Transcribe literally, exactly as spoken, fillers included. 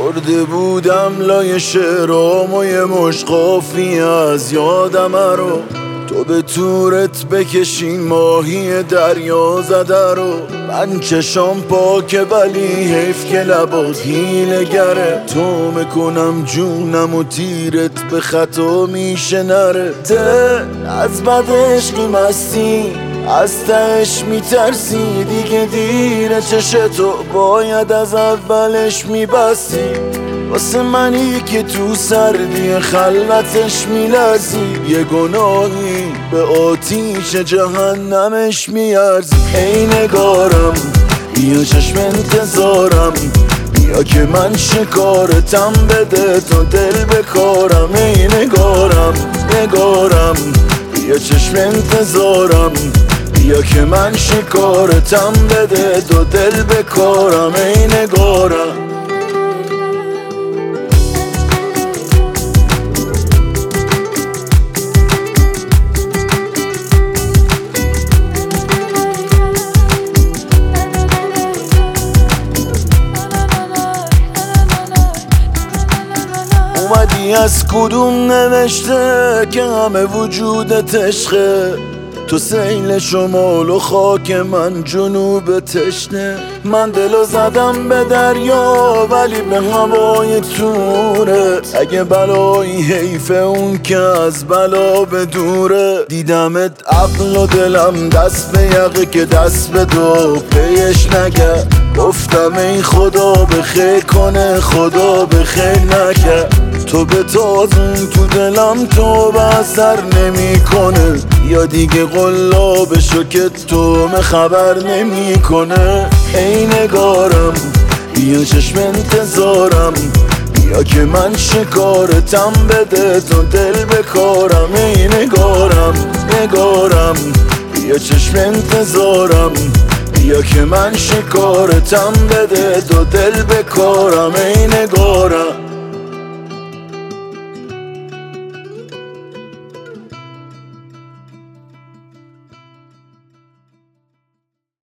برده بودم لای شعرام و یه مشقافی از یادم رو. تو به تورت بکشین ماهی دریا زده رو. من چشام پاکه ولی حیف که لبات حیله گره. تو میکنم جونم و تیرت به خطا میشه نره. ده از بد عشقی مستی از تهش میترسی دیگه دیره. چشتو باید از اولش میبستی واسه منی که تو سردی خلوتش میلرزی. یه گناهی به آتیش جهنمش میارزی. ای نگارم بیا چشم انتظارم، بیا که من شکارتم بده تا دل بکارم. ای نگارم نگارم بیا چشم انتظارم، بیا که من شکارتم بده تا دل بکارم. ای نگارم اومدی از کدوم نوشته که همه وجودت عشقه. تو سیل شمال و خاک من جنوب تشنه. من دلو زدم به دریا ولی به هوای توره. اگه بلایی حیف اون که از بلا به دوره. دیدمت عقل و دلم دست به یقه که دست به دو پیش نگه. گفتم ای خدا بخیر کنه خدا بخیر نکرد. تو به تازون تو دلم تو به اثر نمی کنه. یا دیگه قلاب شو که تو me خبر نمی کنه. ای نگارم بیا چشم انتظارم، بیا که من شکارتم بده تا دل بکارم. ای نگارم نگارم بیا چشم انتظارم، بیا که من شکارتم بده تا دل بکارم. ای نگارم